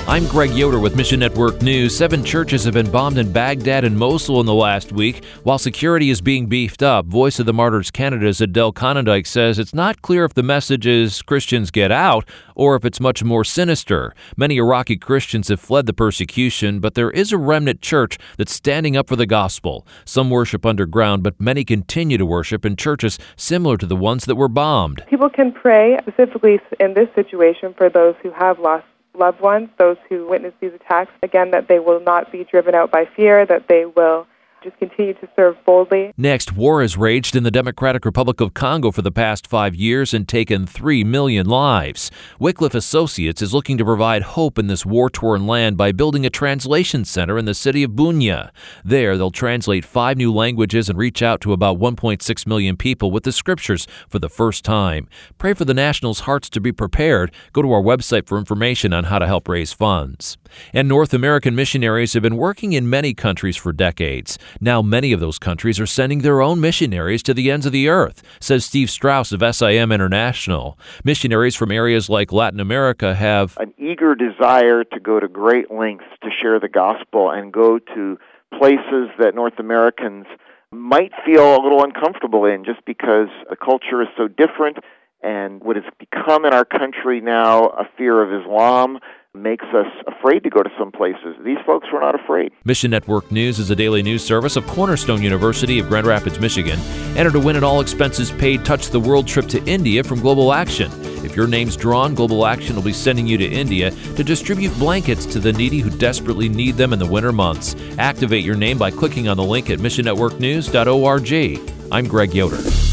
I'm Greg Yoder with Mission Network News. 7 churches have been bombed in Baghdad and Mosul in the last week. While security is being beefed up, Voice of the Martyrs Canada's Adele Conondike says it's not clear if the message is Christians get out or if it's much more sinister. Many Iraqi Christians have fled the persecution, but there is a remnant church that's standing up for the gospel. Some worship underground, but many continue to worship in churches similar to the ones that were bombed. People can pray, specifically in this situation, for those who have lost loved ones, those who witness these attacks, again, that they will not be driven out by fear, that they will just continue to serve boldly. Next, war has raged in the Democratic Republic of Congo for the past 5 years and taken 3 million lives. Wycliffe Associates is looking to provide hope in this war-torn land by building a translation center in the city of Bunia. There, they'll translate 5 new languages and reach out to about 1.6 million people with the scriptures for the first time. Pray for the Nationals' hearts to be prepared. Go to our website for information on how to help raise funds. And North American missionaries have been working in many countries for decades. Now many of those countries are sending their own missionaries to the ends of the earth, says Steve Strauss of SIM International. Missionaries from areas like Latin America have an eager desire to go to great lengths to share the gospel and go to places that North Americans might feel a little uncomfortable in just because the culture is so different, and what has become in our country now a fear of Islam makes us afraid to go to some places. These folks were not afraid. Mission Network News is a daily news service of Cornerstone University of Grand Rapids, Michigan. Enter to win an all-expenses-paid Touch the World trip to India from Global Action. If your name's drawn, Global Action will be sending you to India to distribute blankets to the needy who desperately need them in the winter months. Activate your name by clicking on the link at missionnetworknews.org. I'm Greg Yoder.